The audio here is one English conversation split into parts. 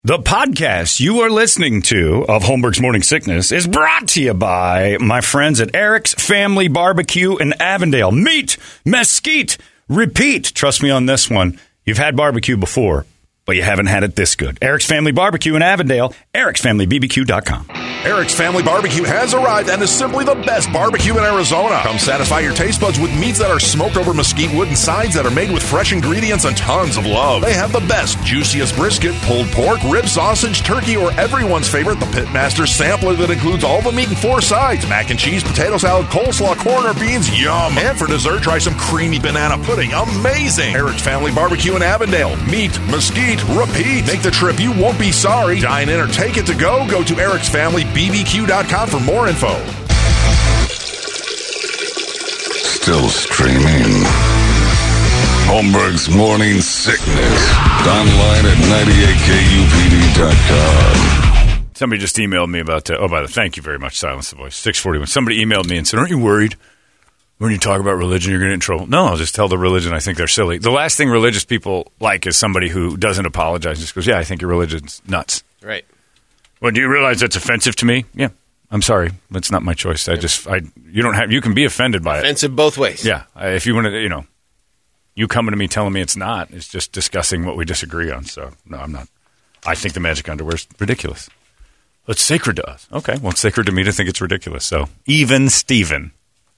The podcast you are listening to of Holmberg's Morning Sickness is brought to you by my friends at Eric's Family Barbecue in Avondale. Meet, mesquite, repeat. Trust me on this one. You've had barbecue before, but you haven't had it this good. Eric's Family Barbecue in Avondale, ericsfamilybbq.com. Eric's Family Barbecue has arrived and is simply the best barbecue in Arizona. Come satisfy your taste buds with meats that are smoked over mesquite wood and sides that are made with fresh ingredients and tons of love. They have the best, juiciest brisket, pulled pork, rib sausage, turkey, or everyone's favorite, the Pitmaster sampler that includes all the meat and 4 sides. Mac and cheese, potato salad, coleslaw, corn, or beans, yum. And for dessert, try some creamy banana pudding, amazing. Eric's Family Barbecue in Avondale. Meat, mesquite, repeat. Make the trip, you won't be sorry. Dine in or take it to go. Go to ericsfamilybbq.com for more info. Still streaming. Holmberg's Morning Sickness. Online at 98kupd.com. Somebody just emailed me about, by the way, thank you very much, Silence the Voice, 641. Somebody emailed me and said, aren't you worried when you talk about religion you're going to get in trouble? No, I'll just tell the religion I think they're silly. The last thing religious people like is somebody who doesn't apologize, just goes, yeah, I think your religion's nuts. Right. Well, do you realize that's offensive to me? Yeah. I'm sorry. That's not my choice. You can be offended by it. Offensive both ways. Yeah. If you want to, you coming to me telling me it's not, it's just discussing what we disagree on. So, no, I'm not. I think the magic underwear's ridiculous. It's sacred to us. Okay. Well, it's sacred to me to think it's ridiculous. So, even Steven.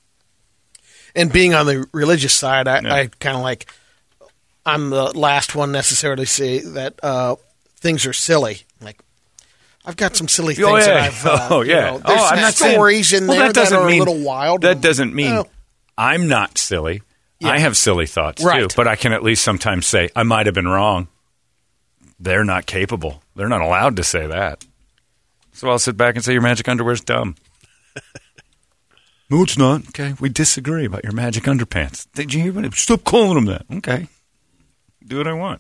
And being on the religious side, I kind of like, I'm the last one necessarily to say that things are silly. Like, I've got some silly things that I've, there's some stories in there that are a little wild. That doesn't mean I'm not silly. Yeah. I have silly thoughts, too. But I can at least sometimes say, I might have been wrong. They're not capable. They're not allowed to say that. So I'll sit back and say, your magic underwear's dumb. No, it's not. Okay, we disagree about your magic underpants. Did you hear about it? Stop calling them that. Okay. Do what I want.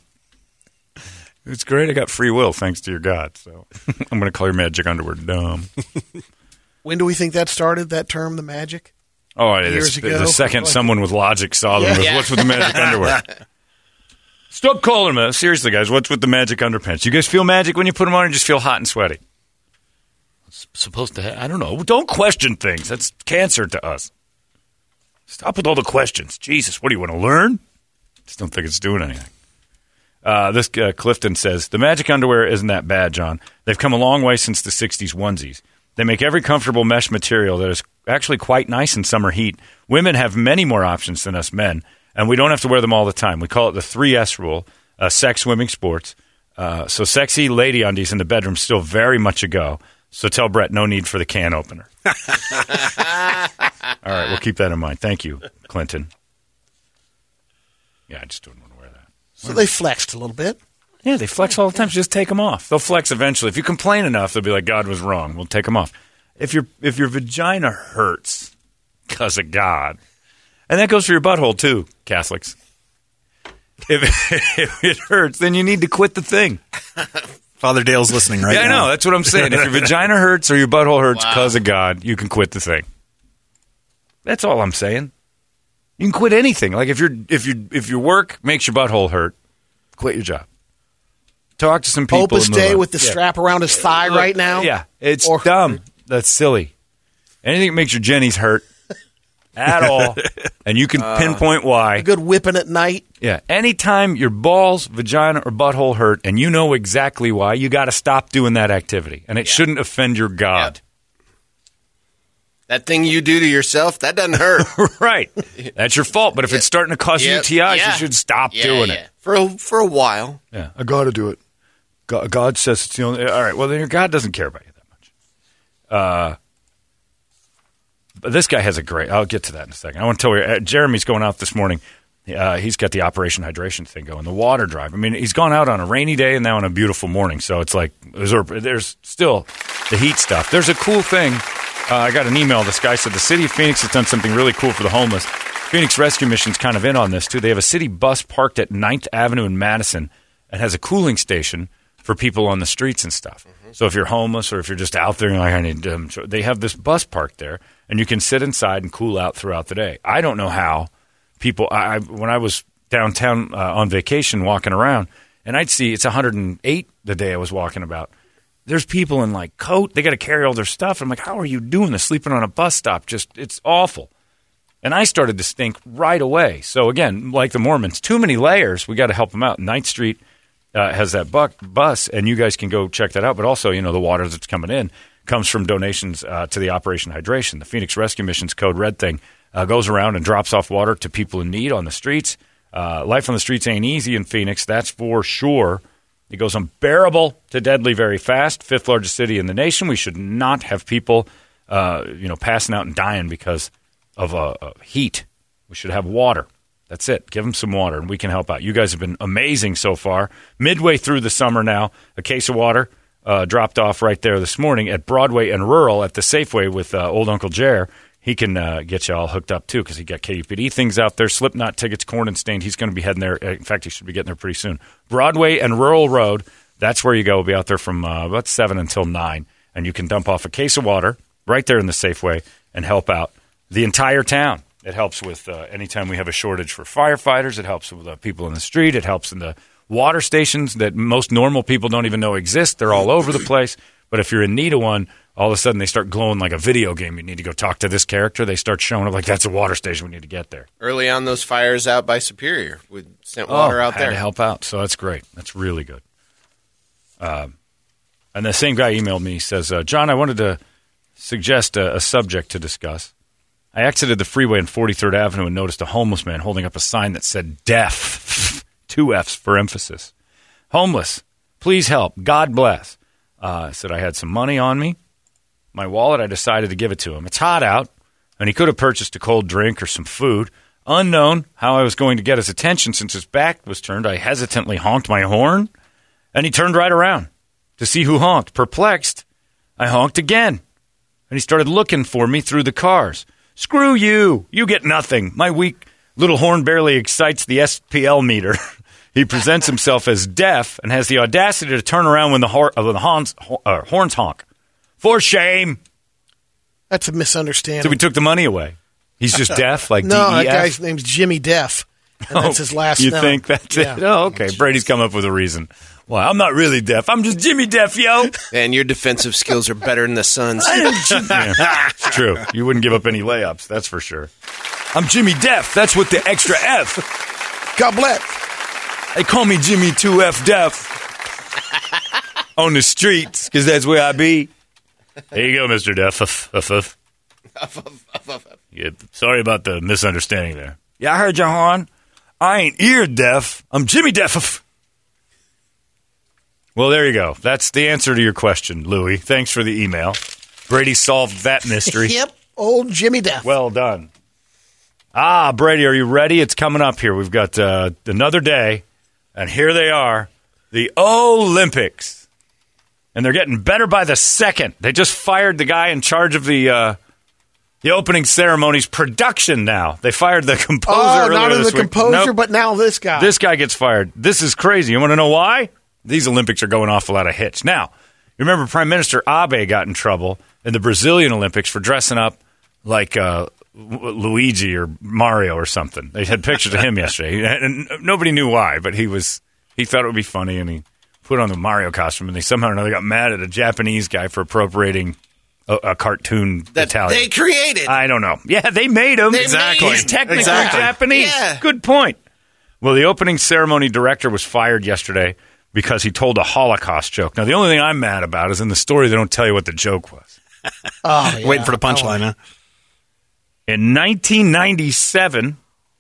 It's great. I got free will thanks to your God. So I'm going to call your magic underwear dumb. When do we think that started, that term, the magic? Oh, years ago? The second someone with logic saw them. What's with the magic underwear? Stop calling them that. Seriously, guys, what's with the magic underpants? You guys feel magic when you put them on or just feel hot and sweaty? It's supposed to I don't know. Don't question things. That's cancer to us. Stop with all the questions. Jesus, what do you want to learn? Just don't think it's doing anything. This Clifton says, the magic underwear isn't that bad, John. They've come a long way since the 60s onesies. They make every comfortable mesh material that is actually quite nice in summer heat. Women have many more options than us men, and we don't have to wear them all the time. We call it the 3S rule, sex, swimming, sports. So sexy lady undies in the bedroom still very much a go. So tell Brett, no need for the can opener. All right, we'll keep that in mind. Thank you, Clinton. Yeah, I just don't want to wear that. So they flexed a little bit. Yeah, they flex all the time. So just take them off. They'll flex eventually. If you complain enough, they'll be like, God was wrong. We'll take them off. If your vagina hurts because of God, and that goes for your butthole too, Catholics. If it hurts, then you need to quit the thing. Father Dale's listening right now. Yeah, I know. That's what I'm saying. If your vagina hurts or your butthole hurts because of God, you can quit the thing. That's all I'm saying. You can quit anything. Like if your work makes your butthole hurt, quit your job. Talk to some people. Opus Day with the strap around his thigh right now? Yeah, it's dumb. That's silly. Anything that makes your jennies hurt at all, and you can pinpoint why. A good whipping at night. Yeah, anytime your balls, vagina, or butthole hurt, and you know exactly why, you got to stop doing that activity, and it shouldn't offend your God. Yep. That thing you do to yourself, that doesn't hurt. Right. That's your fault, but if it's starting to cause UTIs, you should stop doing it. For a while. Yeah, I got to do it. God says it's the only... All right, well, then your God doesn't care about you that much. But this guy has a great... I'll get to that in a second. I want to tell you, Jeremy's going out this morning. He's got the Operation Hydration thing going, the water drive. I mean, he's gone out on a rainy day and now on a beautiful morning, so it's like there's still the heat stuff. There's a cool thing. I got an email. This guy said the city of Phoenix has done something really cool for the homeless. Phoenix Rescue Mission's kind of in on this, too. They have a city bus parked at 9th Avenue in Madison and has a cooling station for people on the streets and stuff. Mm-hmm. So if you're homeless or if you're just out there, like, I need they have this bus parked there, and you can sit inside and cool out throughout the day. I don't know how people when I was downtown on vacation walking around, and I'd see it's 108 the day I was walking about. There's people in like coat. They got to carry all their stuff. I'm like, how are you doing this? Sleeping on a bus stop? It's awful. And I started to stink right away. So again, like the Mormons, too many layers. We got to help them out. 9th Street has that bus, and you guys can go check that out. But also, the water that's coming in comes from donations to the Operation Hydration. The Phoenix Rescue Mission's Code Red thing goes around and drops off water to people in need on the streets. Life on the streets ain't easy in Phoenix, that's for sure. It goes unbearable to deadly very fast. 5th largest city in the nation. We should not have people, passing out and dying because of heat. We should have water. That's it. Give them some water, and we can help out. You guys have been amazing so far. Midway through the summer now, a case of water dropped off right there this morning at Broadway and Rural at the Safeway with old Uncle Jer. He can get you all hooked up, too, because he got KUPD things out there, Slipknot tickets, Corn and Stained. He's going to be heading there. In fact, he should be getting there pretty soon. Broadway and Rural Road, that's where you go. We'll be out there from about 7 until 9, and you can dump off a case of water right there in the Safeway and help out the entire town. It helps with anytime we have a shortage for firefighters. It helps with people in the street. It helps in the water stations that most normal people don't even know exist. They're all over the place. But if you're in need of one, all of a sudden they start glowing like a video game. You need to go talk to this character. They start showing up like that's a water station. We need to get there. Early on, those fires out by Superior, we sent water out there to help out. So that's great. That's really good. And the same guy emailed me. He says, John, I wanted to suggest a subject to discuss. I exited the freeway on 43rd Avenue and noticed a homeless man holding up a sign that said deaf. 2 F's for emphasis. Homeless. Please help. God bless. I said I had some money on me. My wallet, I decided to give it to him. It's hot out, and he could have purchased a cold drink or some food. Unknown how I was going to get his attention since his back was turned, I hesitantly honked my horn, and he turned right around to see who honked. Perplexed, I honked again, and he started looking for me through the cars. Screw you. You get nothing. My weak little horn barely excites the SPL meter. He presents himself as deaf and has the audacity to turn around when the horns honk. For shame. That's a misunderstanding. So we took the money away. He's just deaf, like no, DEF? that guy's name's Jimmy Deaf, and that's his last name. You think that's it? Oh, okay. Brady's come up with a reason. Well, I'm not really deaf. I'm just Jimmy Deaf, yo. And your defensive skills are better than the Suns. Yeah, it's true. You wouldn't give up any layups, that's for sure. I'm Jimmy Deaf. That's with the extra F. God bless. They call me Jimmy 2F Deaf on the streets because that's where I be. There you go, Mr. Deaf. Yeah, sorry about the misunderstanding there. Yeah, I heard you, hon. I ain't ear deaf. I'm Jimmy Deaf. Well, there you go. That's the answer to your question, Louie. Thanks for the email. Brady solved that mystery. Yep, old Jimmy Deaf. Well done. Brady, are you ready? It's coming up here. We've got another day, and here they are, the Olympics. And they're getting better by the second. They just fired the guy in charge of the opening ceremony's production now. They fired the composer earlier not this the week. composer, Nope. but now this guy. This guy gets fired. This is crazy. You want to know why? These Olympics are going off a lot of hits. Now, you remember Prime Minister Abe got in trouble in the Brazilian Olympics for dressing up like Luigi or Mario or something. They had pictures of him yesterday. And nobody knew why, but he thought it would be funny, and he put on the Mario costume, and they somehow or another got mad at a Japanese guy for appropriating a cartoon that Italian. they created. I don't know. Yeah, they made him. Exactly. He's technically Exactly. Japanese. Yeah. Good point. Well, the opening ceremony director was fired yesterday because he told a Holocaust joke. Now, the only thing I'm mad about is in the story they don't tell you what the joke was. Waiting for the punchline, huh? In 1997,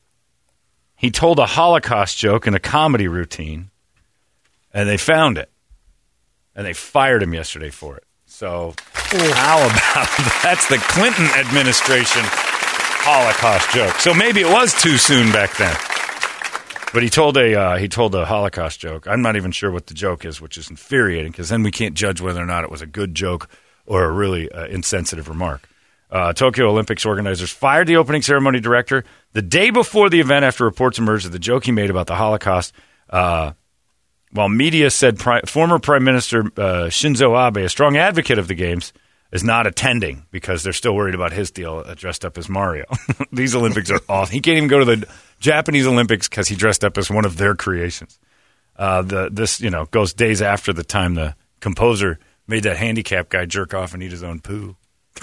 he told a Holocaust joke in a comedy routine, and they found it. And they fired him yesterday for it. So how about that's the Clinton administration Holocaust joke. So maybe it was too soon back then. But he told a Holocaust joke. I'm not even sure what the joke is, which is infuriating because then we can't judge whether or not it was a good joke or a really insensitive remark. Tokyo Olympics organizers fired the opening ceremony director the day before the event after reports emerged of the joke he made about the Holocaust. While media said former Prime Minister Shinzo Abe, a strong advocate of the Games, is not attending because they're still worried about his deal dressed up as Mario. These Olympics are awesome. He can't even go to the Japanese Olympics because he dressed up as one of their creations. This goes days after the time the composer made that handicap guy jerk off and eat his own poo.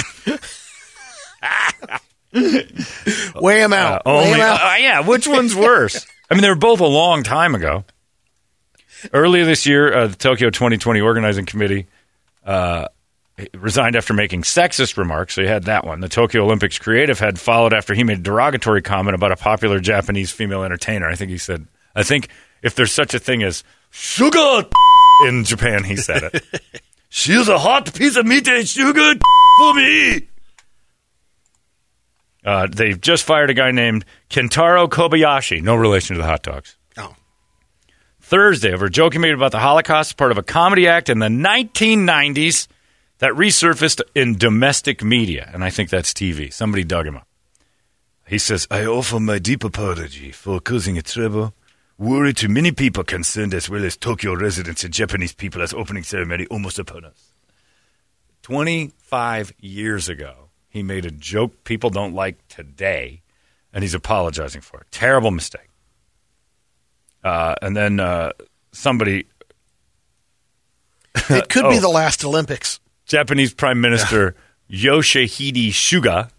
Weigh him out. Yeah, which one's worse? I mean, they were both a long time ago. Earlier this year, the Tokyo 2020 Organizing Committee resigned after making sexist remarks. So you had that one. The Tokyo Olympics creative head followed after he made a derogatory comment about a popular Japanese female entertainer. I think he said, if there's such a thing as sugar in Japan, he said it. She's a hot piece of meat and sugar for me. They've just fired a guy named Kentaro Kobayashi, no relation to the hot dogs. Oh. Thursday over a joke he made about the Holocaust, part of a comedy act in the 1990s that resurfaced in domestic media. And I think that's TV. Somebody dug him up. He says, I offer my deep apology for causing a trouble. Worry to many people concerned as well as Tokyo residents and Japanese people as opening ceremony almost upon us. 25 years ago, he made a joke people don't like today, and he's apologizing for it. Terrible mistake. And then somebody... It could be the last Olympics. Japanese Prime Minister Yoshihide Suga.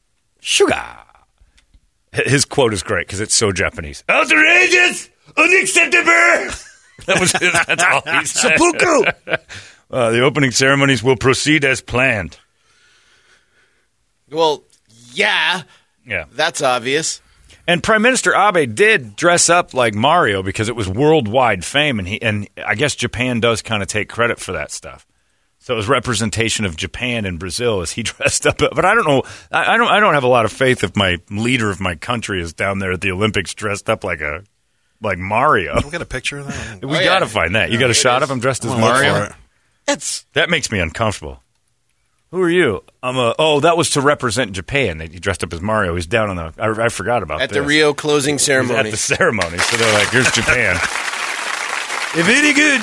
His quote is great because it's so Japanese. Outrageous! Unacceptable! That's all he said. Seppuku! The opening ceremonies will proceed as planned. Well, yeah. That's obvious. And Prime Minister Abe did dress up like Mario because it was worldwide fame, and I guess Japan does kind of take credit for that stuff. So it was representation of Japan and Brazil as he dressed up. But I don't know. I don't have a lot of faith if my leader of my country is down there at the Olympics dressed up like Mario. We'll get a picture of that. We got to find that. You got a shot of him dressed as Mario? That makes me uncomfortable. Who are you? That was to represent Japan. He dressed up as Mario. He's down on the... I forgot about At this. the Rio closing ceremony. At the ceremony. So they're like, here's Japan. Very good.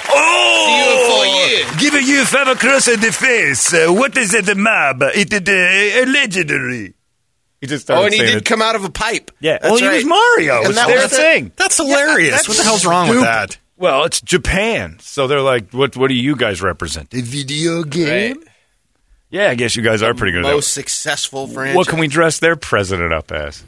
Give you five across the face. What is it, the mob? It is legendary. He just started and he saying did come out of a pipe. Yeah. That's he right. was Mario. And It's that their was thing. That's hilarious. What the hell's wrong with that? Well, it's Japan. So they're like, what do you guys represent? A video game? Right. Yeah, I guess you guys are pretty good at Most that. successful franchise. What can we dress their president up as?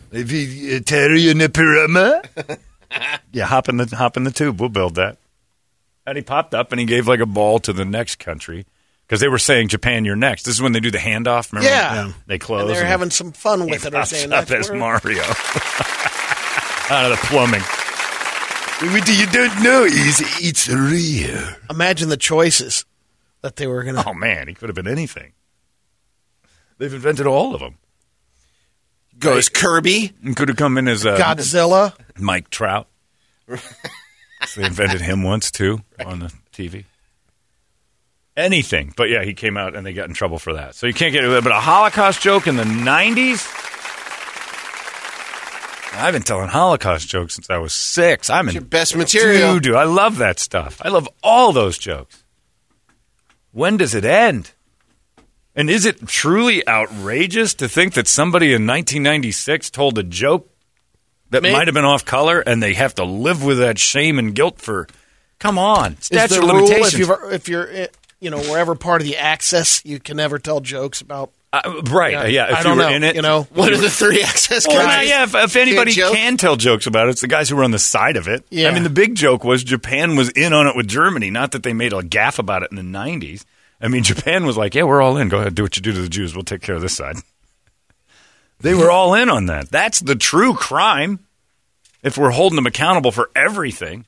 Yeah, hop in the tube. We'll build that. And he popped up and he gave like a ball to the next country because they were saying, Japan, you're next. This is when they do the handoff. Remember? Yeah. They close. And they're having some fun with it. Or saying up that's as Mario. Out of the plumbing. What you don't know is it's real. Imagine the choices that they were going to... Oh, man. He could have been anything. They've invented all of them. Goes Kirby. And could have come in as Godzilla. Mike Trout. So they invented him once, too, on the TV. Anything. But, yeah, he came out and they got in trouble for that. So you can't get it. But a Holocaust joke in the 90s? I've been telling Holocaust jokes since I was 6. It's your best material. Dude, I love that stuff. I love all those jokes. When does it end? And is it truly outrageous to think that somebody in 1996 told a joke that might have been off color and they have to live with that shame and guilt for... Come on. Statute of limitations. If you're wherever part of the access, you can never tell jokes about... Right, yeah. If I don't you were know. in it, What are the 3 access well, guys? yeah, if anybody can tell jokes about it, it's the guys who were on the side of it. Yeah. I mean, the big joke was Japan was in on it with Germany, not that they made a gaffe about it in the 90s. I mean, Japan was like, yeah, we're all in. Go ahead, do what you do to the Jews. We'll take care of this side. They were all in on that. That's the true crime if we're holding them accountable for everything.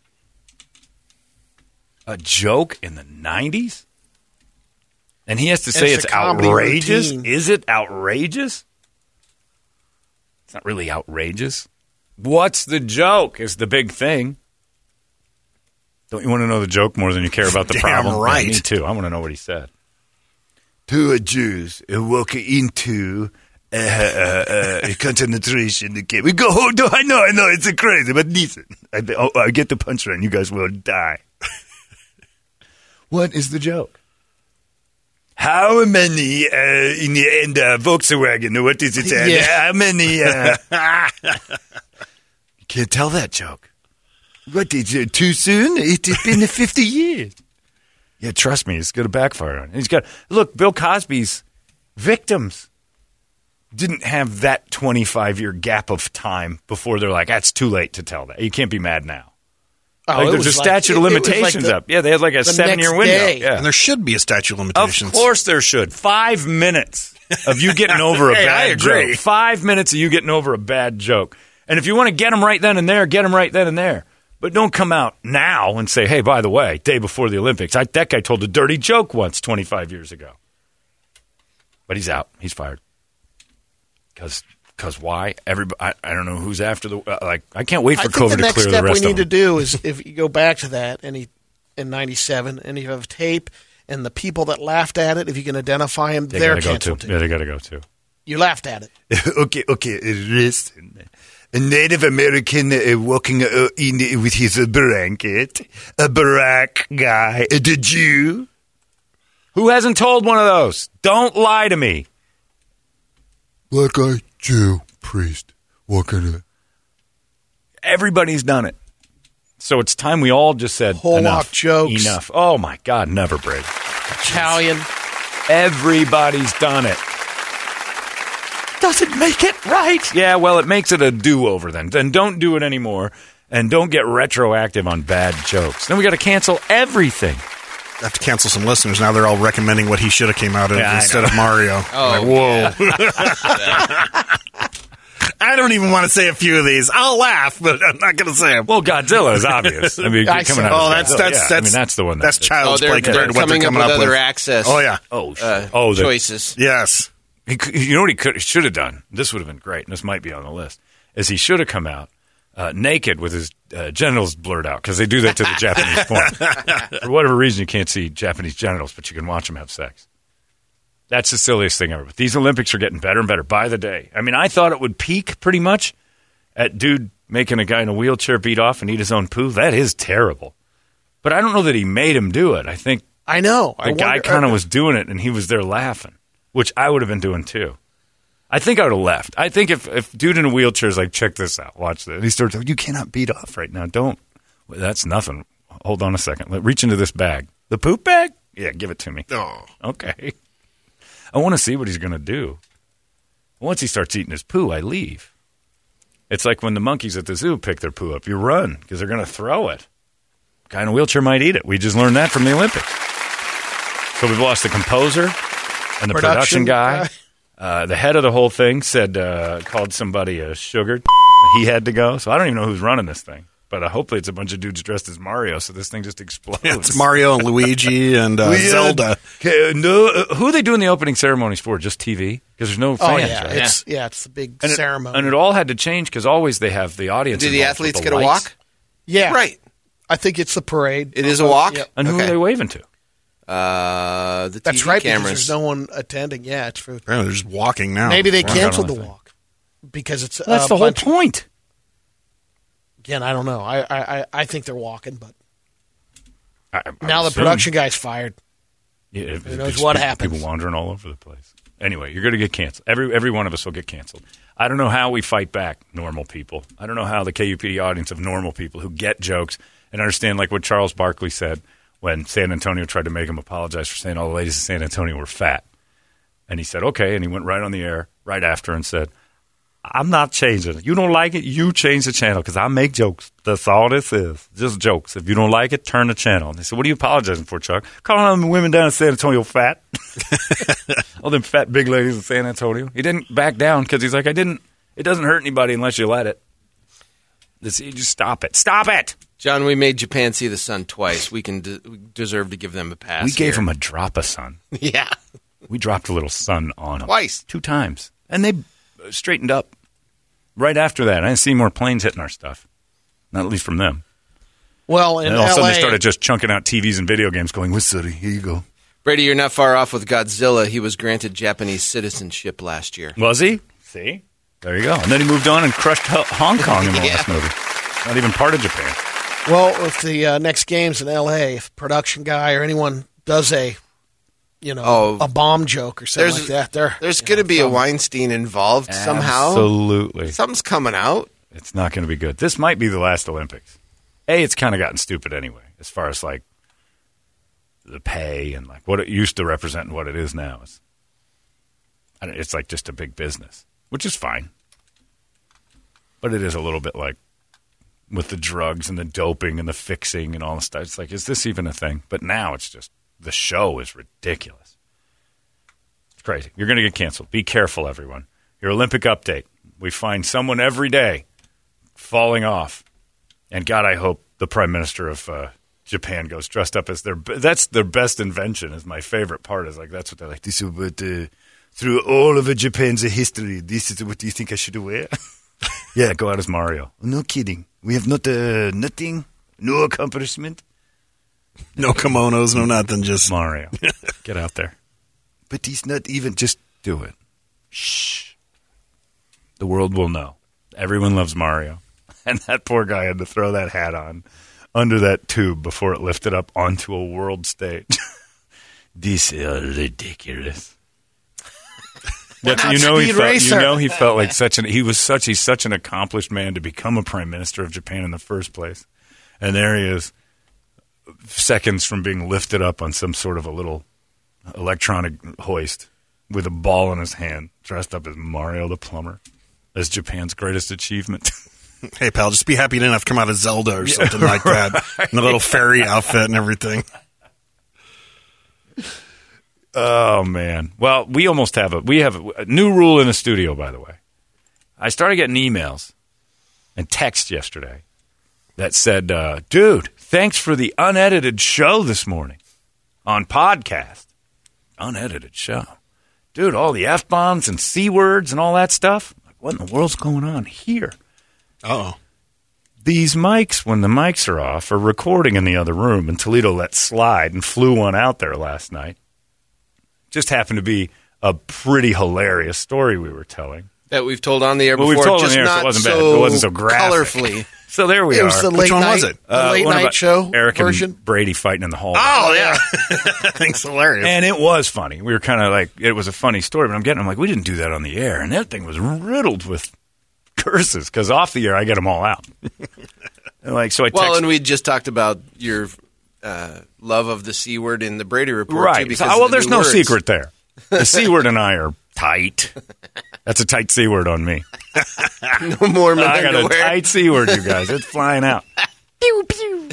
A joke in the 90s? And he has to say it's outrageous? Routine. Is it outrageous? It's not really outrageous. What's the joke is the big thing. Don't you want to know the joke more than you care about the problem? Right. Me too. I want to know what he said. 2 Jews walk into a concentration camp. We go, oh, no, I know, it's crazy, but listen. I get the punchline. You guys will die. What is the joke? How many in the Volkswagen? What is it? Yeah. How many? You can't tell that joke. What, is it too soon? It's been 50 years. Yeah, trust me, it's going to backfire on him. Look, Bill Cosby's victims didn't have that 25-year gap of time before they're like, that's too late to tell that. You can't be mad now. Oh, there's a statute of limitations up. Yeah, they had like a 7-year window. Yeah. And there should be a statute of limitations. Of course there should. 5 minutes of you getting over a bad joke. 5 minutes of you getting over a bad joke. And if you want to get them right then and there, get them right then and there. But don't come out now and say, hey, by the way, day before the Olympics, that guy told a dirty joke once 25 years ago. But he's out. He's fired. Because why? I don't know who's after the I can't wait for COVID to clear the rest of them. I think the next step we need to do is if you go back to that in '97 and you have tape and the people that laughed at it, if you can identify them, they're canceled too. Yeah, they got to go too. You laughed at it. Okay. Listen. A Native American walking in with his blanket, a black guy, a Jew. Who hasn't told one of those? Don't lie to me. Black guy, Jew, priest, walking. Everybody's done it. So it's time we all just said enough. Jokes. Enough. Oh, my God, never, Brady. Italian. Everybody's done it. Doesn't make it right. Yeah, well, it makes it a do-over then. Then don't do it anymore, and don't get retroactive on bad jokes. Then we got to cancel everything. I have to cancel some listeners. Now they're all recommending what he should have came out of instead of Mario. Oh, like, whoa. Yeah. I don't even want to say a few of these. I'll laugh, but I'm not going to say them. Well, Godzilla is obvious. I mean, coming out of that's the one. That's child's play compared to what they're coming up with. Other access. Oh, yeah. Choices. Yes. You know what he should have done? This would have been great, and this might be on the list, is he should have come out naked with his genitals blurred out, because they do that to the Japanese porn. For whatever reason, you can't see Japanese genitals, but you can watch them have sex. That's the silliest thing ever. But these Olympics are getting better and better by the day. I mean, I thought it would peak pretty much at dude making a guy in a wheelchair beat off and eat his own poo. That is terrible. But I don't know that he made him do it. I know. The guy kind of was doing it, and he was there laughing, which I would have been doing too. I think I would have left. I think if dude in a wheelchair is like, check this out, watch this. And he starts, you cannot beat off right now. Don't. Well, that's nothing. Hold on a second. Reach into this bag. The poop bag? Yeah, give it to me. Oh. Okay. I want to see what he's going to do. Once he starts eating his poo, I leave. It's like when the monkeys at the zoo pick their poo up. You run because they're going to throw it. Guy in a wheelchair might eat it. We just learned that from the Olympics. So we've lost the composer and the production guy. The head of the whole thing called somebody a sugar. He had to go. So I don't even know who's running this thing. But hopefully it's a bunch of dudes dressed as Mario, so this thing just explodes. Yeah, it's Mario and Luigi and Zelda. Who are they doing the opening ceremonies for? Just TV? Because there's no fans, right? It's the big ceremony. And it all had to change because always they have the audience. Do the athletes get a walk? Yeah. Right. I think it's the parade. It is a walk? Yep. And who are they waving to? The TV That's right, cameras. because there's no one attending. Yeah, it's for. Apparently they're just walking now. Maybe they canceled the walk because it's. That's the whole point. Again, I don't know. I think they're walking, but I now the production guy's fired. Yeah, who knows what happens? People wandering all over the place. Anyway, you're going to get canceled. Every one of us will get canceled. I don't know how we fight back, normal people. I don't know how the KUPD audience of normal people who get jokes and understand, like what Charles Barkley said when San Antonio tried to make him apologize for saying all the ladies in San Antonio were fat. And he said, okay, and he went right on the air right after and said, I'm not changing it. You don't like it, you change the channel because I make jokes. That's all this is. Just jokes. If you don't like it, turn the channel. And they said, what are you apologizing for, Chuck? Calling all them women down in San Antonio fat. All them fat big ladies in San Antonio. He didn't back down because he's like, it doesn't hurt anybody unless you let it. You just stop it. Stop it! John, we made Japan see the sun twice. We can deserve to give them a pass. We gave them a drop of sun. Yeah. We dropped a little sun on them. Twice. 2 times. And they straightened up. Right after that, I didn't see more planes hitting our stuff. Not at least from them. Well, in and all of a sudden LA, they started just chunking out TVs and video games going, "What's city? Here you go." Brady, you're not far off with Godzilla. He was granted Japanese citizenship last year. Was he? See? There you go. And then he moved on and crushed Hong Kong in the last movie. Not even part of Japan. Well, if the next game's in L.A., if production guy or anyone does a bomb joke or something like that, there's going to be a Weinstein involved somehow. Absolutely. Something's coming out. It's not going to be good. This might be the last Olympics. it's kind of gotten stupid anyway, as far as like the pay and like what it used to represent and what it is now. It's like just a big business, which is fine. But it is a little bit like with the drugs and the doping and the fixing and all the stuff. It's like, is this even a thing? But now it's just, the show is ridiculous. It's crazy. You're going to get canceled. Be careful, everyone. Your Olympic update. We find someone every day falling off. And God, I hope the Prime Minister of Japan goes dressed up as that's their best invention, is my favorite part. Is like, that's what they're like. This is what, through all of Japan's history, this is what you think I should wear? Yeah, go out as Mario. No kidding. We have not nothing, no accomplishment. No kimonos, no nothing, just Mario. Get out there. But he's not even, just do it. Shh. The world will know. Everyone loves Mario. And that poor guy had to throw that hat on under that tube before it lifted up onto a world stage. This is ridiculous. He felt like he's such an accomplished man to become a prime minister of Japan in the first place. And there he is, seconds from being lifted up on some sort of a little electronic hoist with a ball in his hand, dressed up as Mario the plumber, as Japan's greatest achievement. Hey, pal, just be happy you didn't have to come out of Zelda or something like that. In a little fairy outfit and everything. Oh, man. Well, we have a new rule in the studio, by the way. I started getting emails and texts yesterday that said, dude, thanks for the unedited show this morning on podcast. Unedited show. Dude, all the F-bombs and C-words and all that stuff. Like, what in the world's going on here? Uh-oh. These mics, when the mics are off, are recording in the other room, and Toledo let slide and flew one out there last night. Just happened to be a pretty hilarious story we were telling. That we've told on the air before, we've told just on the air, not so it wasn't bad. It wasn't so graphic. Colorfully. So there we are. It was the late night, was it? The late night show Eric version. And Brady fighting in the hall. Oh, yeah. Thing's hilarious. And it was funny. We were kind of like, it was a funny story, but I'm like, we didn't do that on the air. And that thing was riddled with curses, because off the air, I get them all out. And like, so I Well, and we just talked about your love of the C word in the Brady Report, right. too, because Well, there's no words. secret there. The C word and I are tight. That's a tight C word on me. No more men I got a underwear. tight C word, you guys. It's flying out. Pew, pew.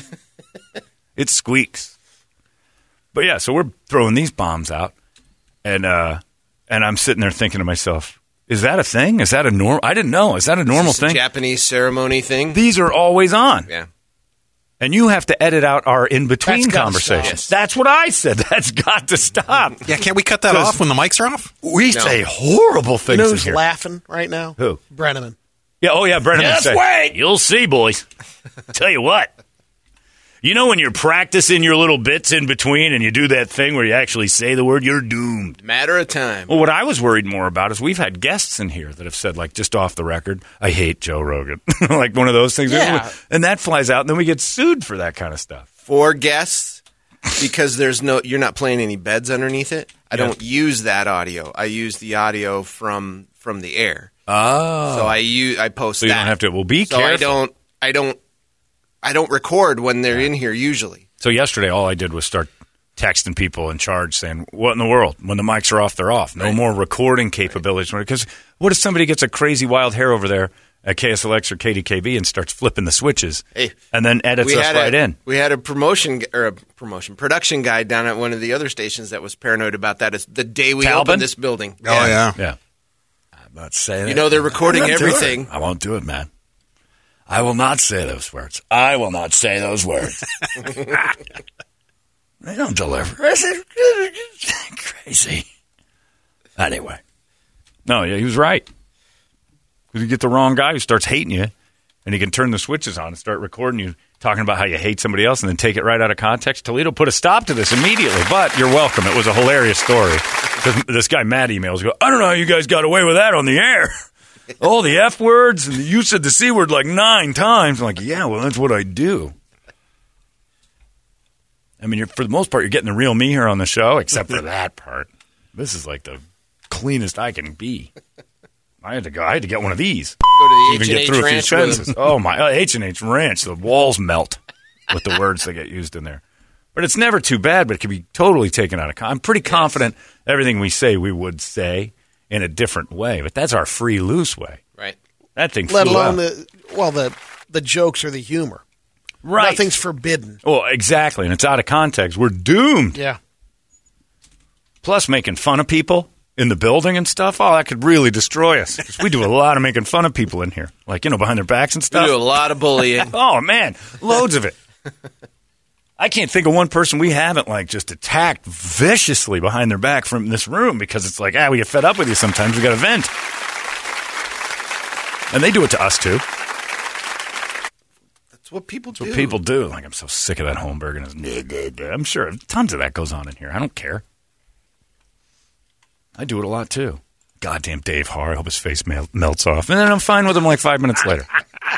It squeaks. But yeah, so we're throwing these bombs out, and I'm sitting there thinking to myself, is that a thing? Is that a normal? I didn't know. Is that a normal Is this a thing? Japanese ceremony thing? These are always on. Yeah. And you have to edit out our in-between That's gotta conversations. stop. That's what I said. That's got to stop. Yeah, can't we cut that off when the mics are off? We say horrible things You know in who's here. laughing right now? Who? Brenneman. Yeah, oh yeah, Brennan. Just wait. You'll see, boys. Tell you what. You know when you're practicing your little bits in between and you do that thing where you actually say the word, you're doomed. Matter of time. Well, what I was worried more about is we've had guests in here that have said, like, just off the record, I hate Joe Rogan. Like one of those things. Yeah. And that flies out, and then we get sued for that kind of stuff. For guests, because you're not playing any beds underneath it. I don't use that audio. I use the audio from the air. Oh. So I post So you that. don't have to, well, be So careful. I don't record when they're in here usually. So yesterday, all I did was start texting people in charge saying, what in the world? When the mics are off, they're off. No more recording capabilities. Because what if somebody gets a crazy wild hair over there at KSLX or KDKB and starts flipping the switches and then edits us right in? We had a production guy down at one of the other stations that was paranoid about that. It's the day we Talbot? opened this building. Oh, yeah. Yeah. I'm not saying it. You know, they're recording I'm not doing everything. it. I won't do it, man. I will not say those words. I will not say those words. They don't deliver. Crazy. Anyway. No, yeah, he was right. Because you get the wrong guy who starts hating you, and he can turn the switches on and start recording you talking about how you hate somebody else and then take it right out of context. Toledo put a stop to this immediately, but you're welcome. It was a hilarious story. Because this guy, Matt, emails, I don't know how you guys got away with that on the air. All the F words, and you said the C word like 9 times. I'm like, yeah, well, that's what I do. I mean, for the most part, you're getting the real me here on the show, except for that part. This is like the cleanest I can be. I had to get one of these. Go to the Even get H&H through a few Ranch sentences. Oh my, H&H Ranch, the walls melt. with the words that get used in there. But it's never too bad, but it can be totally taken out of context. I'm pretty confident everything we say we would say in a different way, but that's our free, loose way. Right. That thing Let flew alone out. the jokes or the humor. Right. Nothing's forbidden. Well, exactly, and it's out of context. We're doomed. Yeah. Plus, making fun of people in the building and stuff, that could really destroy us. 'Cause we do a lot of making fun of people in here, like, behind their backs and We stuff. do a lot of bullying. Oh, man, loads of it. I can't think of one person we haven't, just attacked viciously behind their back from this room because it's like, we get fed up with you sometimes. We got to vent. And they do it to us, too. That's what people do. That's what people do. I'm so sick of that Holmberg and his... I'm sure tons of that goes on in here. I don't care. I do it a lot, too. Goddamn Dave Haar. I hope his face melts off. And then I'm fine with him 5 minutes later.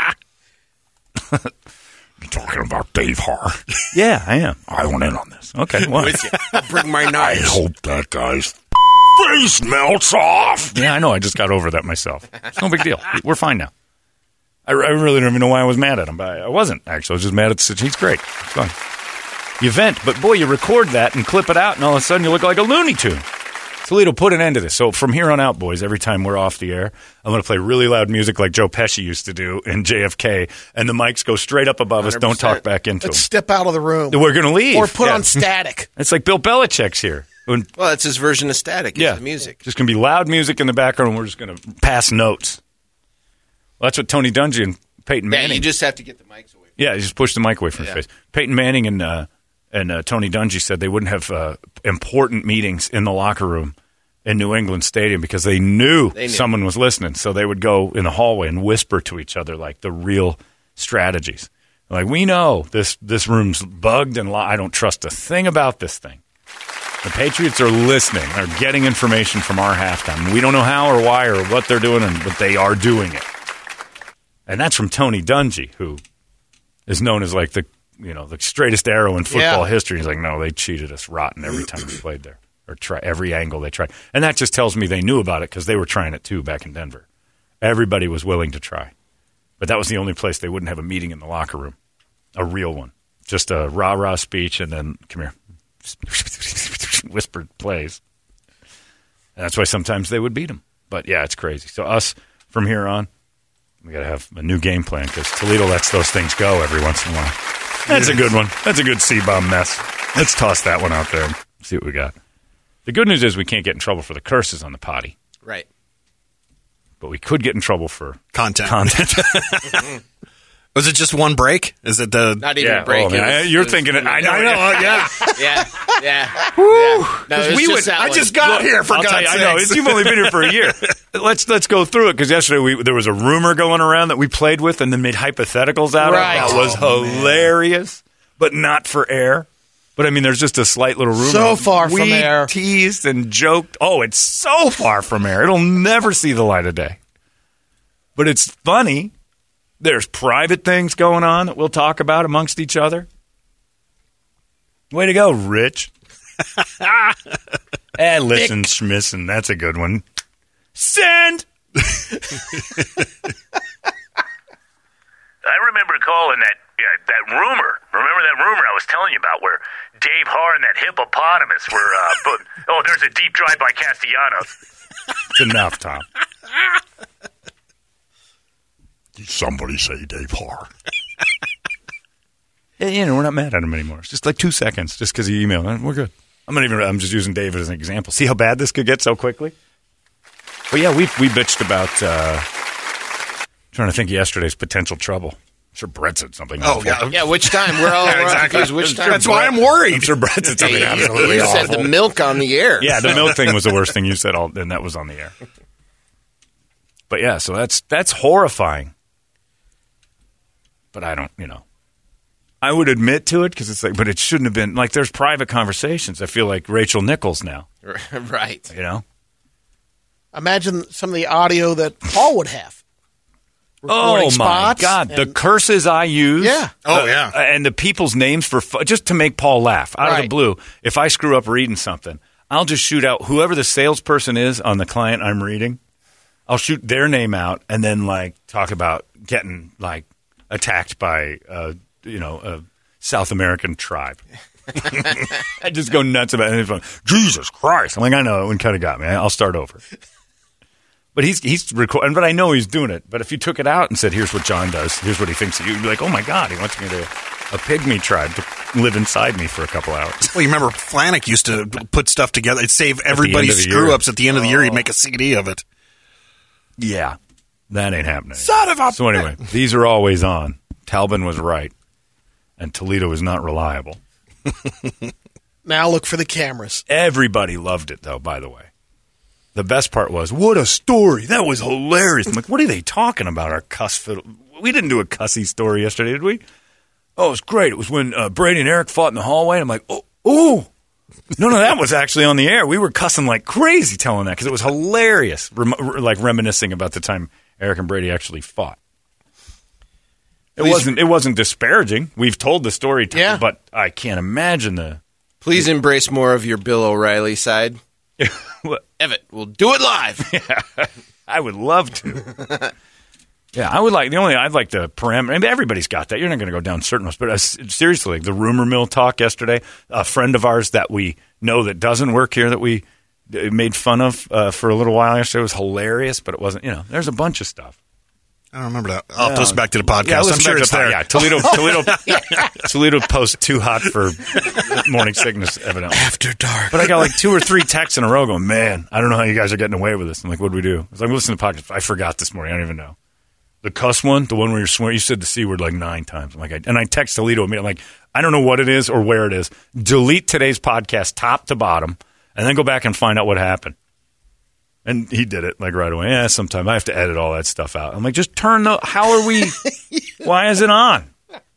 You're talking about Dave Haar. Yeah, I am. I went in on this. Okay, what? With you. I'll bring my I knife. hope that guy's face melts off. Yeah, I know. I just got over that myself. It's no big deal. We're fine now. I really don't even know why I was mad at him, but I wasn't, actually. I was just mad at the situation. He's great. It's fine. You vent, but boy, you record that and clip it out, and all of a sudden you look like a Looney Tune. Toledo, put an end to this. So from here on out, boys, every time we're off the air, I'm going to play really loud music like Joe Pesci used to do in JFK, and the mics go straight up above us. Don't talk back into Let's them. step out of the room. We're going to leave. Or put on static. It's like Bill Belichick's here. Well, it's his version of static. Yeah, The music. Just going to be loud music in the background, and we're just going to pass notes. Well, that's what Tony Dungy and Peyton Manning. Yeah, you just have to get the mics away. Yeah, you just push the mic away from his face. Peyton Manning and Tony Dungy said they wouldn't have important meetings in the locker room in New England Stadium because they knew someone was listening. So they would go in the hallway and whisper to each other like the real strategies. Like, we know this room's bugged and I don't trust a thing about this thing. The Patriots are listening. They're getting information from our halftime. We don't know how or why or what they're doing, but they are doing it. And that's from Tony Dungy, who is known as like the straightest arrow in football history. He's like, no, they cheated us rotten every time we played there, or try every angle they tried. And that just tells me they knew about it because they were trying it too back in Denver. Everybody was willing to try, but that was the only place they wouldn't have a meeting in the locker room, a real one, just a rah-rah speech, and then come here, whispered plays. And that's why sometimes they would beat them. But yeah, it's crazy. So us from here on, we got to have a new game plan because Toledo lets those things go every once in a while. That's a good one. That's a good C-bomb mess. Let's toss that one out there and see what we got. The good news is we can't get in trouble for the curses on the potty. Right. But we could get in trouble for content. Was it just one break? Is it the... Not even a break. You're thinking it. I know. Yeah. Yeah. No, I just got here, for God's sake. I know. You've only been here for a year. Let's go through it, because yesterday there was a rumor going around that we played with and then made hypotheticals out of. That was hilarious, but not for air. But, I mean, there's just a slight little rumor. So far from air. We teased and joked. Oh, it's so far from air. It'll never see the light of day. But it's funny. There's private things going on that we'll talk about amongst each other. Way to go, Rich. And listen, Schmissen. That's a good one. Send! I remember calling that rumor. Remember that rumor I was telling you about where Dave Haar and that hippopotamus were, there's a deep drive by Castellanos. It's enough, Tom. Somebody say Dave Haar. Yeah, we're not mad at him anymore. It's just like 2 seconds, just because he emailed. We're good. I'm just using Dave as an example. See how bad this could get so quickly? But yeah, we bitched about trying to think of yesterday's potential trouble. I'm sure Brett said something awful. Yeah, which time? We're all confused. Which time? That's why I'm worried. I'm sure Brett said something absolutely You awful. said the milk on the air. Yeah, the milk thing was the worst thing you said, and that was on the air. But yeah, so that's horrifying. But I don't, I would admit to it because it's like, but it shouldn't have been. Like, there's private conversations. I feel like Rachel Nichols now. Right. Imagine some of the audio that Paul would have. Oh, my spots God. The curses I use. Yeah. And the people's names just to make Paul laugh out of the blue. If I screw up reading something, I'll just shoot out whoever the salesperson is on the client I'm reading. I'll shoot their name out and then, talk about getting, attacked by, a South American tribe. I just go nuts about it. Jesus Christ. I'm like, I know, it one kind of got me. I'll start over. But he's recording, but I know he's doing it. But if you took it out and said, here's what John does, here's what he thinks of you, you'd be like, oh my God, he wants me to a pygmy tribe to live inside me for a couple hours. Well, you remember Flanick used to put stuff together. It'd save everybody's screw-ups at the end of the year. He'd make a CD of it. Yeah, that ain't happening. Son of a... So anyway, these are always on. Talbin was right, and Toledo is not reliable. Now look for the cameras. Everybody loved it, though, by the way. The best part was, what a story. That was hilarious. I'm like, what are they talking about, our cuss fiddle? We didn't do a cussy story yesterday, did we? Oh, it was great. It was when Brady and Eric fought in the hallway. And I'm like, oh. No, that was actually on the air. We were cussing like crazy telling that because it was hilarious, like reminiscing about the time Eric and Brady actually fought. It wasn't disparaging. We've told the story, but I can't imagine the... Please embrace more of your Bill O'Reilly side. Evitt, we'll do it live. Yeah, I would love to. Yeah, I'd like the parameter. I mean, everybody's got that. You're not going to go down certain ones. But seriously, the rumor mill talk yesterday, a friend of ours that we know that doesn't work here that we made fun of for a little while yesterday was hilarious, but it wasn't, there's a bunch of stuff. I don't remember that. I'll listen back to the podcast. Yeah, I'm sure it's there. Yeah, Toledo posts too hot for morning sickness, evidently. After dark. But I got like 2 or 3 texts in a row going, man, I don't know how you guys are getting away with this. I'm like, what do we do? I was like, listen to the podcast. I forgot this morning. I don't even know. The cuss one, the one where you're swearing, you said the C word like 9 times. I'm like, and I text Toledo immediately. I'm like, I don't know what it is or where it is. Delete today's podcast top to bottom and then go back and find out what happened. And he did it like right away. Yeah, sometime I have to edit all that stuff out. I'm like, just turn how are we? Why is it on?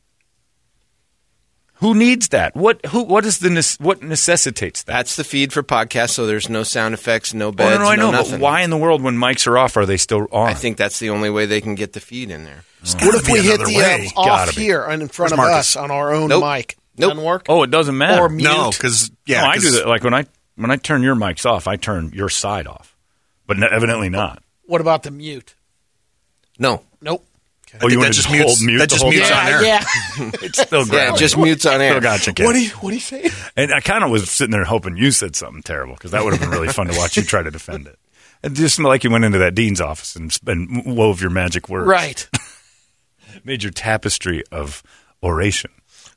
Who needs that? What necessitates that? That's the feed for podcasts, so there's no sound effects, no beds, I know, nothing. But why in the world, when mics are off, are they still on? I think that's the only way they can get the feed in there. What if we hit the off here and in front of us on our own mic? Nope. Doesn't work? Oh, it doesn't matter. Or mute? No, because I do that. Like when I turn your mics off, I turn your side off. But evidently not. What about the mute? No. Nope. Okay. Oh, you want to just mute? That just mutes on air. Yeah. It's still great. Yeah, just mutes on air. Still gotcha, kid. What do you say? And I kind of was sitting there hoping you said something terrible because that would have been really fun to watch you try to defend it. And just like you went into that dean's office and wove your magic words. Right. Made your tapestry of oration.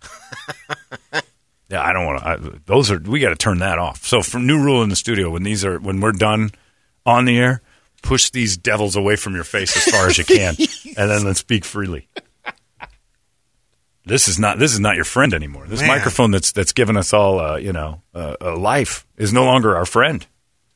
Yeah, I don't want to. We got to turn that off. So, from new rule in the studio, when we're done on the air, push these devils away from your face as far as you can, and then let's speak freely. This is not your friend anymore. This microphone that's given us all a life is no longer our friend.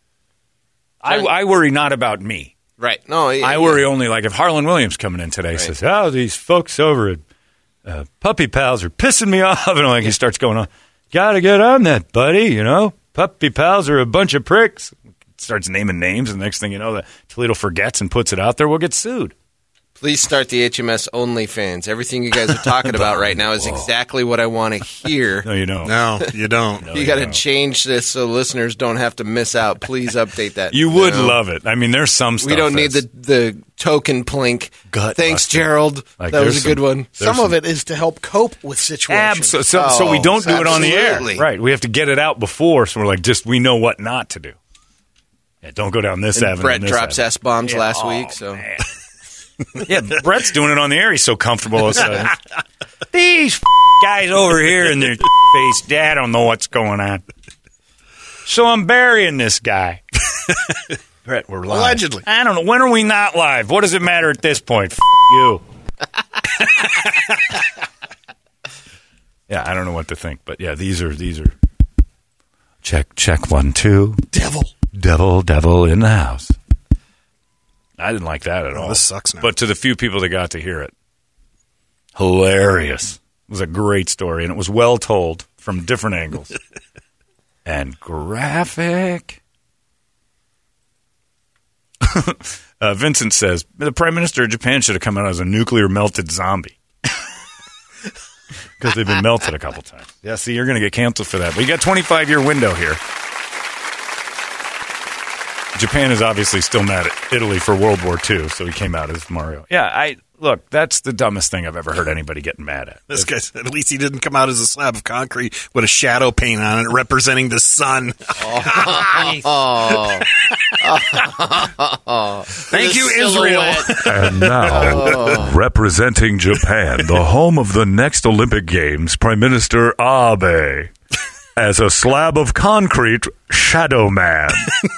I worry not about me. Right. No, I worry only like if Harlan Williams coming in today says, "Oh, these folks over at Puppy Pals are pissing me off," and he starts going on, "Gotta get on that, buddy. Puppy Pals are a bunch of pricks." Starts naming names, and the next thing you know, that Toledo forgets and puts it out there, we'll get sued. Please start the HMS OnlyFans. Everything you guys are talking about right now is exactly what I want to hear. No, you don't. No, you don't. You got to change this so listeners don't have to miss out. Please update that. You would love it. I mean, there's some stuff. We don't need the token plink. Thanks, Gerald. Like, that was a good one. Some of it is to help cope with situations. So we don't do it on the air. Right. We have to get it out before, so we're like, we know what not to do. Yeah, don't go down this avenue. Brett drops S-bombs last week, so... Man. Yeah, Brett's doing it on the air. He's so comfortable. These guys over here in their face, I don't know what's going on. So I'm burying this guy. Brett, we're live. Allegedly. I don't know. When are we not live? What does it matter at this point? You. Yeah, I don't know what to think. But yeah, these are check 1 2. Devil in the house. I didn't like that at all. This sucks now. But to the few people that got to hear it, hilarious. It was a great story, and it was well told from different angles. And graphic. Vincent says, the Prime Minister of Japan should have come out as a nuclear melted zombie. Because they've been melted a couple times. Yeah, see, you're going to get canceled for that. But you got a 25-year window here. Japan is obviously still mad at Italy for World War II, so he came out as Mario. Yeah, look, that's the dumbest thing I've ever heard anybody getting mad at. This guy said, at least he didn't come out as a slab of concrete with a shadow paint on it representing the sun. Thank you, Israel. And now, representing Japan, the home of the next Olympic Games, Prime Minister Abe, as a slab of concrete shadow man.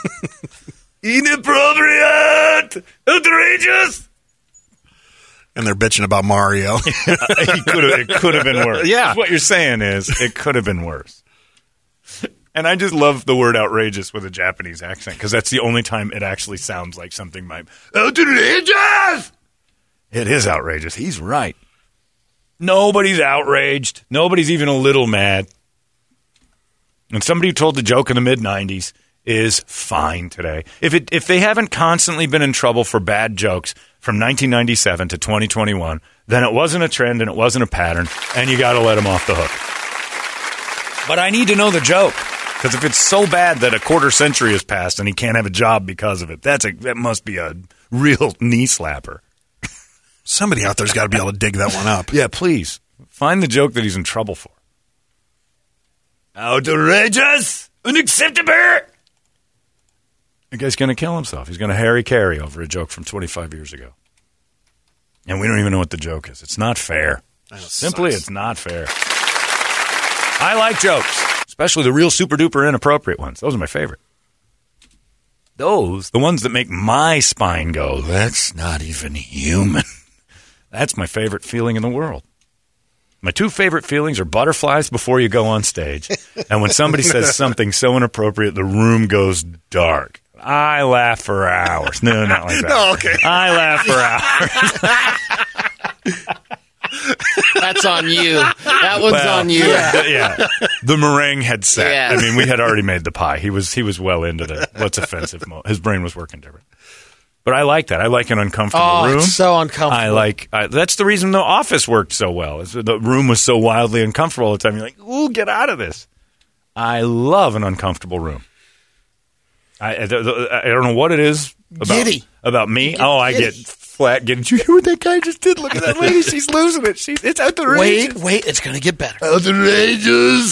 Inappropriate! Outrageous! And they're bitching about Mario. It could have been worse. Yeah. What you're saying is it could have been worse. And I just love the word outrageous with a Japanese accent because that's the only time it actually sounds like something might. Outrageous! It is outrageous. He's right. Nobody's outraged. Nobody's even a little mad. And somebody who told the joke in the mid-'90s is fine today. If they haven't constantly been in trouble for bad jokes from 1997 to 2021, then it wasn't a trend and it wasn't a pattern, and you got to let them off the hook. But I need to know the joke, because if it's so bad that a quarter century has passed and he can't have a job because of it, that must be a real knee slapper. Somebody out there's got to be able to dig that one up. Yeah, please. Find the joke that he's in trouble for. Outrageous! Unacceptable! The guy's going to kill himself. He's going to Harry Carey over a joke from 25 years ago. And we don't even know what the joke is. It's not fair. Simply, it's not fair. I like jokes, especially the real super-duper inappropriate ones. Those are my favorite. The ones that make my spine go, that's not even human. That's my favorite feeling in the world. My two favorite feelings are butterflies before you go on stage, and when somebody says something so inappropriate, the room goes dark. I laugh for hours. No, not like that. No, okay. I laugh for hours. That's on you. That one's on you. Yeah. The meringue had set. Yeah. I mean, we had already made the pie. He was well into the what's offensive mode. His brain was working different. But I like that. I like an uncomfortable room. It's so uncomfortable. That's the reason The Office worked so well. The room was so wildly uncomfortable all the time. You're like, ooh, get out of this. I love an uncomfortable room. I don't know what it is about me. I get flat. Did you hear what that guy just did? Look at that lady. She's losing it. It's outrageous. Wait, it's going to get better. Outrageous.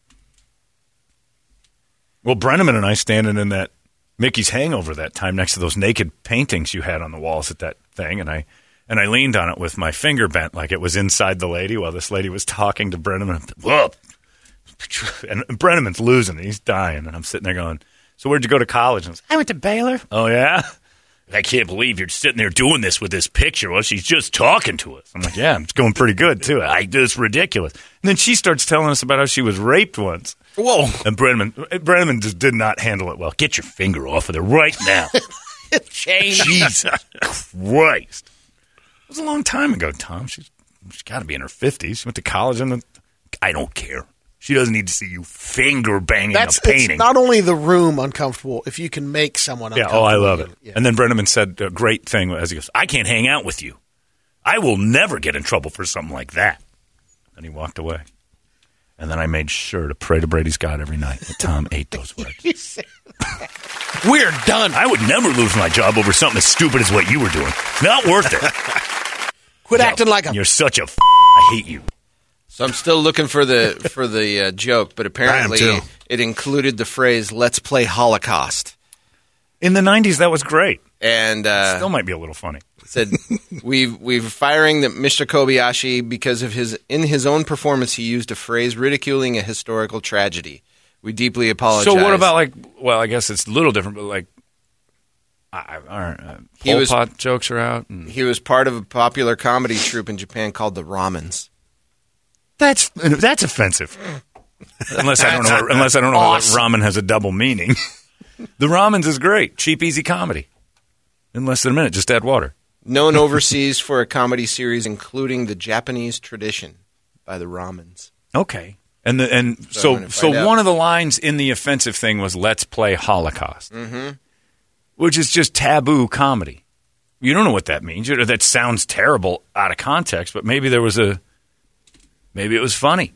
Well, Brenneman and I standing in that Mickey's Hangover that time next to those naked paintings you had on the walls at that thing, and I leaned on it with my finger bent like it was inside the lady while this lady was talking to Brenneman. Whoop. And Brenneman's losing it. He's dying, and I'm sitting there going, so where'd you go to college? And I went to Baylor. Oh, yeah? I can't believe you're sitting there doing this with this picture. Well, she's just talking to us. I'm like, yeah, it's going pretty good, too. It's ridiculous. And then she starts telling us about how she was raped once. Whoa. And Brenneman just did not handle it well. Get your finger off of there right now. Jesus Christ. It was a long time ago, Tom. She's got to be in her 50s. She went to college. I don't care. She doesn't need to see you finger banging a painting. It's not only the room uncomfortable, if you can make someone uncomfortable. Yeah, I love it. Yeah. And then Brenneman said a great thing as he goes, I can't hang out with you. I will never get in trouble for something like that. And he walked away. And then I made sure to pray to Brady's God every night that Tom ate those words. We're done. I would never lose my job over something as stupid as what you were doing. Not worth it. Quit acting like You're such a I hate you. So I'm still looking for the joke, but apparently it included the phrase "Let's play Holocaust." In the 90s, that was great, and still might be a little funny. Said we've firing Mr. Kobayashi because of in his own performance he used a phrase ridiculing a historical tragedy. We deeply apologize. So what about I guess it's a little different, but Pol Pot jokes are out. He was part of a popular comedy troupe in Japan called the Ramens. That's offensive. Unless I don't know awesome. that ramen has a double meaning. The Ramens is great. Cheap, easy comedy. In less than a minute, just add water. Known overseas for a comedy series including The Japanese Tradition by the Ramens. Okay. So one of the lines in the offensive thing was "Let's play Holocaust," which is just taboo comedy. You don't know what that means. That sounds terrible out of context, but maybe it was funny.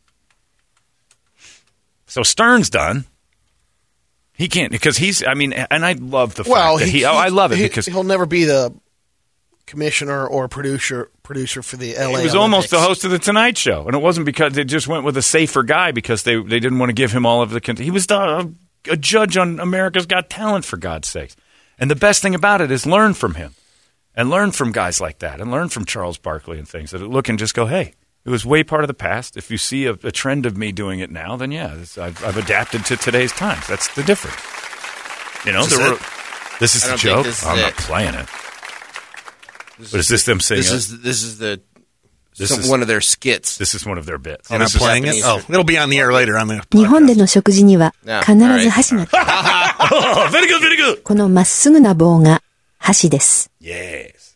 So Stern's done. He can't because and I love the fact that I love it because he'll never be the commissioner or producer for the LA. He was almost the host of the Tonight Show, and it wasn't because they just went with a safer guy because they didn't want to give him all of the. He was a judge on America's Got Talent, for God's sakes. And the best thing about it is learn from him, and learn from guys like that, and learn from Charles Barkley and things that look and just go, hey, it was way part of the past. If you see a trend of me doing it now, then yeah, I've adapted to today's times. That's the difference. You know, this is the joke. I'm not playing it. But is this them saying this is one of their skits. This is one of their bits. You're not playing it? Oh, it'll be on the air later on the podcast. 日本での食事には必ず箸が。 Very good, very good. このまっすぐな棒が箸です。 Yes.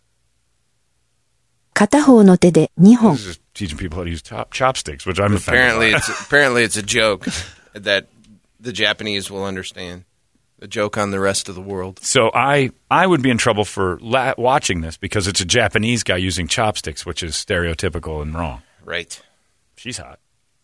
片方の手で2本。 This is teaching people how to use chopsticks, which I'm apparently it's a joke that the Japanese will understand. A joke on the rest of the world. So I would be in trouble for watching this because it's a Japanese guy using chopsticks, which is stereotypical and wrong. Right. She's hot.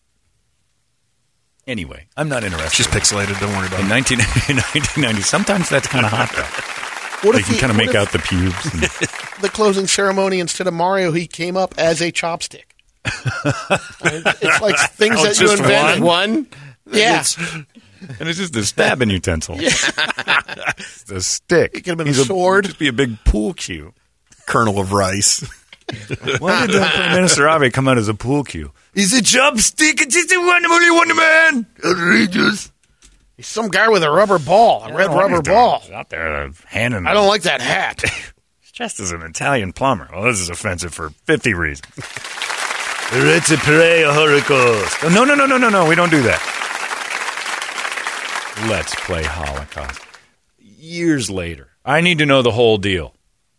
Anyway, I'm not interested. She's pixelated. Don't worry about it. In 1990, sometimes that's kind of hot, though. What if you can kind of make out the pubes? And the closing ceremony, instead of Mario, he came up as a chopstick. It's like things that you invented. One? Yeah. And it's just a stabbing utensil. Yeah. The stick. It could have been a sword. Just be a big pool cue. Kernel of rice. Why did Prime Minister Abe come out as a pool cue? He's a chopstick. It's just a Wonder Man. Outrageous. He's some guy with a rubber ball, a red rubber ball. Out there handing. I don't like that hat. He's dressed as an Italian plumber. Well, this is offensive for 50 reasons. It's a play a Holocaust. No. We don't do that. Let's play Holocaust. Years later. I need to know the whole deal.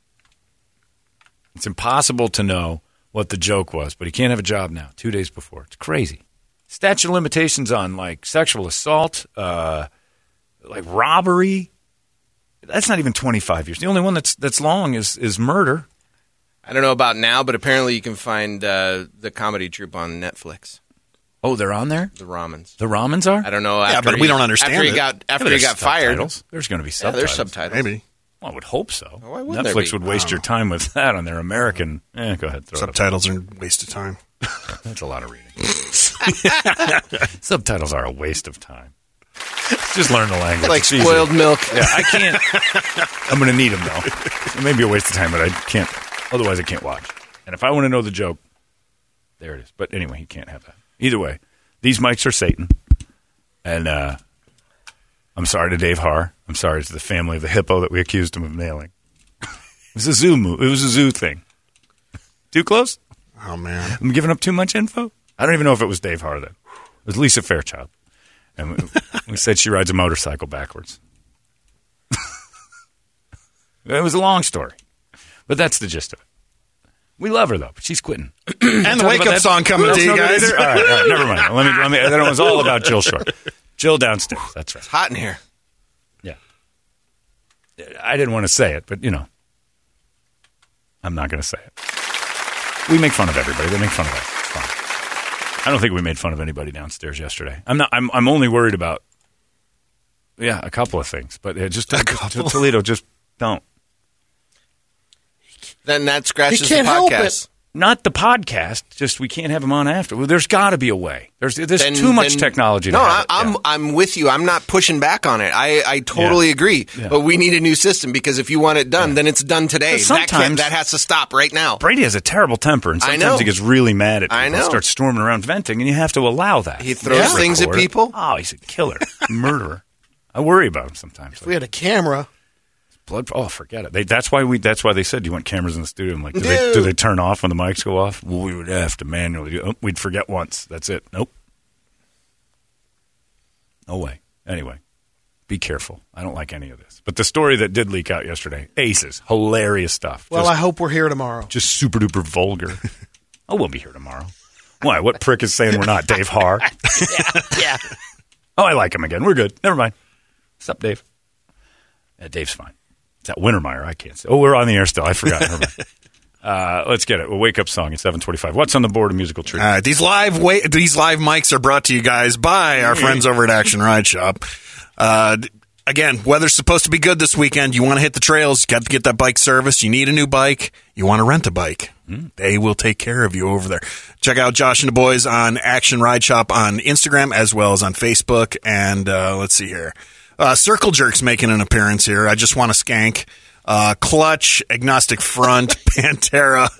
It's impossible to know what the joke was, but he can't have a job now, 2 days before. It's crazy. Statute of limitations on, like, sexual assault, like robbery. That's not even 25 years. The only one that's long is murder. I don't know about now, but apparently you can find the comedy troupe on Netflix. Oh, they're on there? The Ramans. The Ramans are? I don't know. Yeah, but we don't understand After he got fired. There's going to be subtitles. There's subtitles. Maybe. Well, I would hope so. Why wouldn't Netflix would waste your time with that on their American. Go ahead. Subtitles are a waste of time. That's a lot of reading. Subtitles are a waste of time. Just learn the language. Like spoiled milk. Yeah, I can't. I'm going to need them, though. It may be a waste of time, but I can't. Otherwise, I can't watch. And if I want to know the joke, there it is. But anyway, he can't have that. Either way, these mics are Satan. And I'm sorry to Dave Haar. I'm sorry to the family of the hippo that we accused him of nailing. It was a zoo move. It was a zoo thing. Too close? Oh, man. I'm giving up too much info? I don't even know if it was Dave Haar then. It was Lisa Fairchild. And we said she rides a motorcycle backwards. It was a long story. But that's the gist of it. We love her, though, but she's quitting. And the wake-up song coming to you guys. All right, never mind. Let me. Then it was all about Jill Short. Jill downstairs. That's right. It's hot in here. Yeah. I didn't want to say it, but, I'm not going to say it. We make fun of everybody. They make fun of us. It's fine. I don't think we made fun of anybody downstairs yesterday. I'm only worried about, a couple of things. But just Toledo, just don't. Then that scratches the podcast. Not the podcast. Just we can't have him on after. Well, there's got to be a way. There's too much technology. I'm with you. I'm not pushing back on it. I totally agree. Yeah. But we need a new system because if you want it done, then it's done today. Sometimes that has to stop right now. Brady has a terrible temper, and sometimes he gets really mad at people. I know. And starts storming around venting, and you have to allow that. He throws things at people. Oh, he's a killer, murderer. I worry about him sometimes. If we had a camera. Forget it. That's why they said, do you want cameras in the studio? I'm like, do they turn off when the mics go off? Well, we would have to manually do it. We'd forget once. That's it. Nope. No way. Anyway, be careful. I don't like any of this. But the story that did leak out yesterday, aces, hilarious stuff. Well, I hope we're here tomorrow. Just super duper vulgar. We'll be here tomorrow. Why? What prick is saying we're not? Dave Haar? Yeah. Oh, I like him again. We're good. Never mind. What's up, Dave? Dave's fine. It's that Wintermeyer. I can't say. Oh, we're on the air still. I forgot. Let's get it. A wake-up song at 7:25. What's on the board of musical treat? These live mics are brought to you guys by our friends over at Action Ride Shop. again, weather's supposed to be good this weekend. You want to hit the trails. You got to get that bike serviced. You need a new bike. You want to rent a bike. They will take care of you over there. Check out Josh and the boys on Action Ride Shop on Instagram as well as on Facebook. And let's see here. Circle Jerk's making an appearance here. I just want to skank. Clutch, Agnostic Front, Pantera.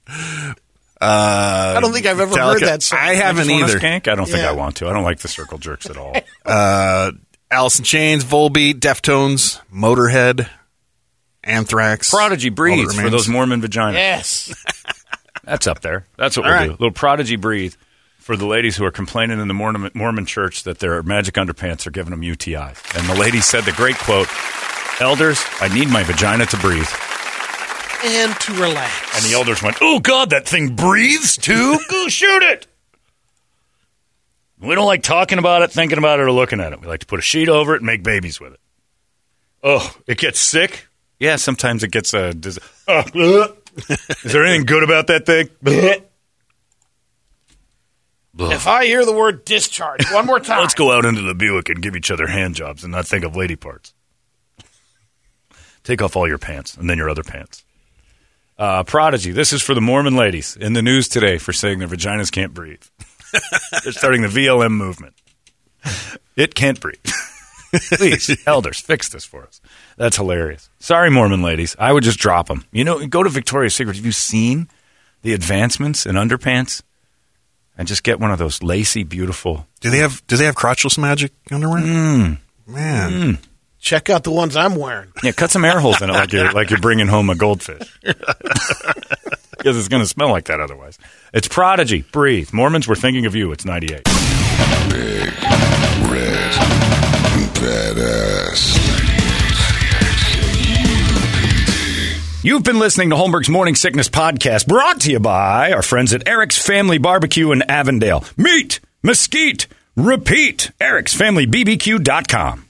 I don't think I've ever heard that song. I haven't either. Skank? I don't think I want to. I don't like the Circle Jerks at all. Alice in Chains, Volbeat, Deftones, Motorhead, Anthrax. Prodigy Breathe for those Mormon vaginas. Yes. That's up there. That's what we'll do. Little Prodigy Breathe for the ladies who are complaining in the Mormon church that their magic underpants are giving them UTIs. And the lady said the great quote, "Elders, I need my vagina to breathe." And to relax. And the elders went, "Oh, God, that thing breathes, too? Go shoot it." We don't like talking about it, thinking about it, or looking at it. We like to put a sheet over it and make babies with it. Oh, it gets sick? Yeah, sometimes it gets a... Is there anything good about that thing? If I hear the word discharge one more time. Let's go out into the Buick and give each other hand jobs and not think of lady parts. Take off all your pants and then your other pants. Prodigy, this is for the Mormon ladies in the news today for saying their vaginas can't breathe. They're starting the VLM movement. It can't breathe. Please, elders, fix this for us. That's hilarious. Sorry, Mormon ladies. I would just drop them. You know, go to Victoria's Secret. Have you seen the advancements in underpants? And just get one of those lacy, beautiful. Do they have crotchless magic underwear? Man. Check out the ones I'm wearing. Yeah, cut some air holes in it like you're bringing home a goldfish. Because it's going to smell like that otherwise. It's Prodigy. Breathe. Mormons, we're thinking of you. It's 98. Big, red, badass. You've been listening to Holmberg's Morning Sickness Podcast, brought to you by our friends at Eric's Family Barbecue in Avondale. Meet, mesquite, repeat. Eric'sFamilyBBQ.com.